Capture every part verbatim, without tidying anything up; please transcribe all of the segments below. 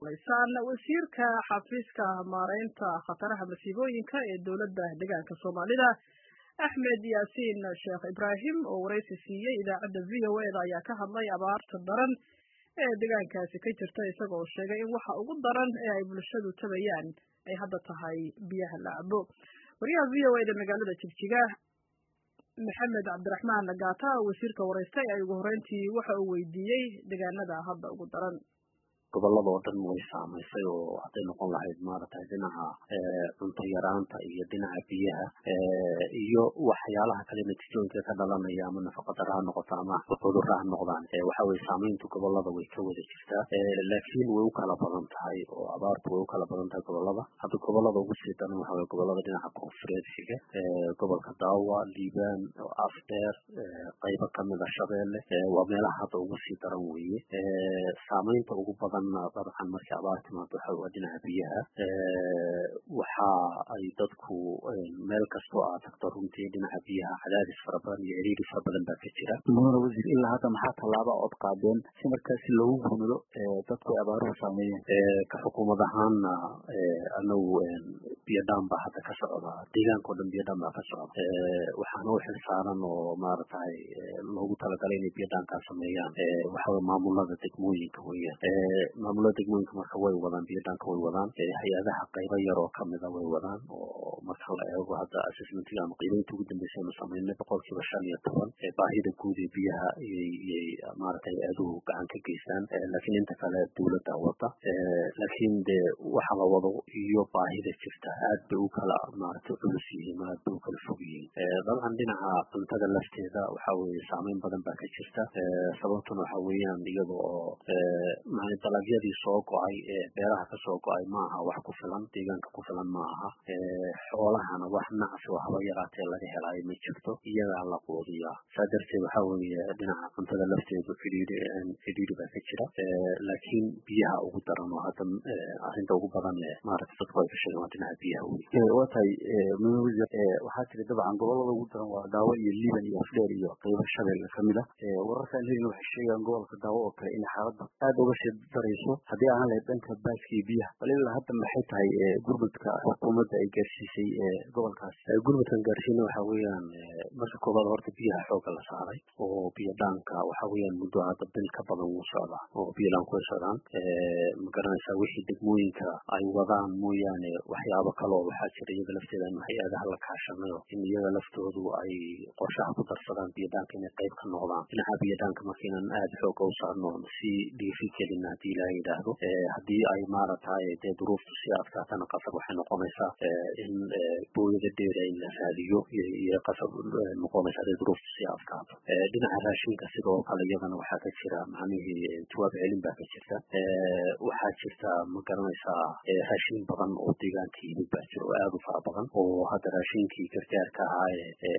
maqlaysaan wasiirka xafiiska maareynta khataraha masiibooyinka ee dowladda deegaanka Soomaalida Axmed Yaasiin Sheekh Ibraahim oo wareysi siiyay idaacadda V O A da ayaa ka hadlay abaarta daran ee deegaankaasi ka jirta isagoo sheegay in waxa ugu daran ee ay bulshadu tabayaan ay hadda tahay biyaha la cabo. wariyaha V O A da magaalada Jigjiga Maxamed Cabdiraxmaan Nagaata wasiirka wareystay ay ugu horeyntii waxa uu weydiiyay deegaanada hadda ugu daran gobolada oo dhan way saamaysay oo haday noqon lahayd maaragtay dhinaca cunto yaraanta iyo dhinaca biyaha iyo waxyaalaha kale natiijooyinka ka dhalanaya ama nafaqo darro ha noqoto ama cudurro ha noqdaan waxa way saamayntu gobolada way ka wada jirtaa laakiin way u kala badan tahay oo abaartu way u kala badan tahay gobolada hadda gobolada ugu sii daran waxa way gobolada dhinaca koonfureed xiga gobolka Daawa Liibaan Afdheer qaybo kamid ah Shabeelle waa meelaha hadda ugu sii daran weeye saamaynta ugu badan طبعا markii abaartu ma waxa uu dhinaca biyaha waxa ay dadku meel kasto aad tagto runtii dhinaca biyaha cadaadis fara badan iyo ciriiri fara badan baa ka jira mudane wasiir ilaa hadda maxaa tallaabo cod qaadeen si markaasi loogu gurmado dadku abaaruhu saameeyeen ka xukuumad ahaan anagu biyo dhaan baa hadda ka socda deegaanka oo dhan biyo dhaan baa ka socda waxaana u xilsaaran oo maaragtay loogu talagalay inay biyo dhaan ka sameeyaan waxa maamulada degmooyinka weeyaan maamulada degmooyinka marka way wadaan biyo dhaanka way wadaan hay'adaha qaybo yar oo kamid ah way wadaan oo marka la eego hadda assessment-ga ama qiimaynta ugu dambeysay ama sameynay boqolkiiba shan iyo toban ee baahida guud ee biyaha iyo maaragtay adugu gacan ka geystaan laakiin inta kale dowladda wada laakiin de waxa la wado iyo baahida jirta aad bay u kala maaragtay culus yihiin aad bay u kala fog yihiin dabcan dhinaca cuntada lafteeda waxa weeye saameyn badan baa ka jirta sababtuna waxa weeyaan iyada oo dalagyadii soo go'ay ee beeraha ka soo go'ay ma aha wax ku filan deegaanka ku filan ma aha xoolahana wax nacsi oo haba yaraatee laga helaayo ma jirto iyagaa la quudiyaa saa darteed waxa weeye dhinaca cuntada lafteedu xidhiidhi xidhiidhi baa ka jira laakiin biyaha ugu daran oo hadda arrinta ugu badan ee maaragtay dadku ay ka sheegaan waa dhinaca biyaha wey waa tahay waxaa tiri dabcan gobolada ugu daran waa Daawo iyo Liibaan iyo Afdheer iyo qaybo Shabeelle kamid ah wararkan helina waxay sheegaan gobolka Daawo oo kale in xaaladda aad uga sii darayso haddii aan leeyahay dhanka baaskii biyaha waliba hadda maxay tahay gurmadka xukuumadda ay gaarsiisay gobolkaas gurmadkan gaarsiina waxa weeyaan marka koobaad horta biyaha xooga la saaray oo biyo dhaanka waxa weeyaan muddo hadda bil ka badan uu socdaa oo biyo dhaan ku socdaan ma garanaysaa wixii degmooyinka ay wadaan mooyaane waxyaabo kale oo waxaa jira iyaga lafteeda in hay'adaha la kaashanayo in iyaga laftoodu ay qorshaha ku darsadaan biyo dhaanka inay qayb ka noqdaan dhinaca biyo dhaanka marka inaan aad xooga u saarno si dhiiri gelin haddii la yidhaahdo haddii ay maaragtay dee duruuftu si adkaatana qasab waxay noqonaysaa in booyada dheera in la raadiyo iyo qasab noqonaysaa haddii duruuftu si adkaato dhinaca raashinka sidoo kale iyadana waxaa ka jira macnihii jawaab celin baa ka jirta waxaa jirta ma garanaysaa raashin badan oo deegaanka yimid baa jira oo aad u fara badan oo hadda raashinkii gargaarka ahaa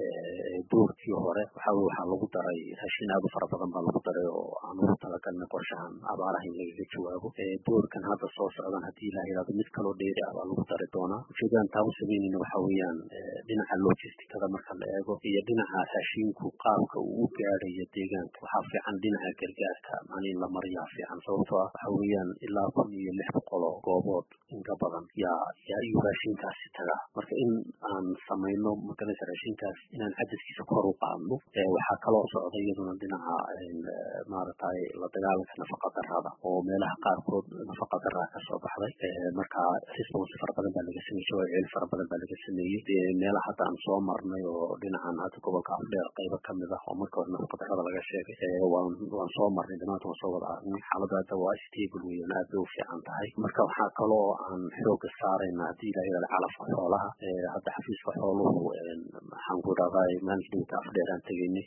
ee boorkii hore waxa waxaa lagu daray raashin aad u fara badan baa lagu daray oo aan ugu talagalnay qorshahan abaaraha in lagaga jawaabo boorkan hadda soo socdan haddii la yidhahdo mid kaloo dheeri ah baa lagu dari doonaa ujeedaan taa u sameynayna waxa weeyaan dhinaca logisticada marka la eego iyo dhinaca raashinku qaabka uu u gaadhayo deegaanka waxaa fiican dhinaca gargaarka macnii la mariyaa fiican sababtoo ah waxa weeyaan ilaa kun iyo lix boqol oo goobood inka badan yaa yaa iyo raashinkaasi taga marka in aan samayno maganaysa raashinkaas inaan cadadkiisa kor u qaadno waxaa kaloo socda iyaduna dhinaca maaragtay la dagaalanka nafaqa darrada oo meelaha qaarkood nafaqa darra ka soo baxday marka response fara badan baa laga sameeyay wacyi fara badan baa laga sameeyay meelaha hadda aan soo marnay oo dhinacan hadda gobolka Afdheer qaybo kamid ah oo marka hore nafaqa darrada laga sheegay waan waan soo marnay dhamaantood waan soo wada aragnay xaaladda waa stable weeyaan aad bay u fiican tahay marka waxaa kaloo aan xoog saaraynaa haddii la yiraahdo calafka xoolaha hadda xafiiska xooluhu waxaan ku raadayay management Afdheer aan tegaynay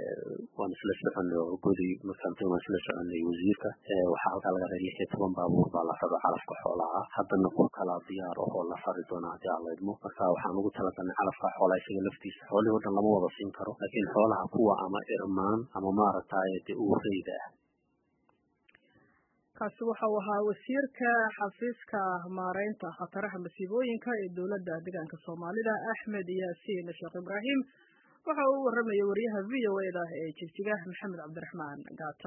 waan isla soconay oo gudi markaan waan isla soconay wasiirka waxaa halka laga reeyay lix iyo toban baabuur baa la raba calafka xoolaha haddana qof kala diyaar oo la fari doona haddii aan leedmo marka waxaan ugu talagalnay calafka xoolaha isaga laftiisa xoolaha oo dhan lama wada siin karo laakiin xoolaha kuwa ama irmaan ama maaragtay uureyda ah kaasi waxa uu ahaa wasiirka xafiiska maareynta khataraha masiibooyinka ee dowladda deegaanka Soomaalida Axmed Yaasiin Sheekh Ibraahim waxa uu waramayay wariyaha V O A da ee Jigjiga Maxamed Cabdiraxmaan Nagaata.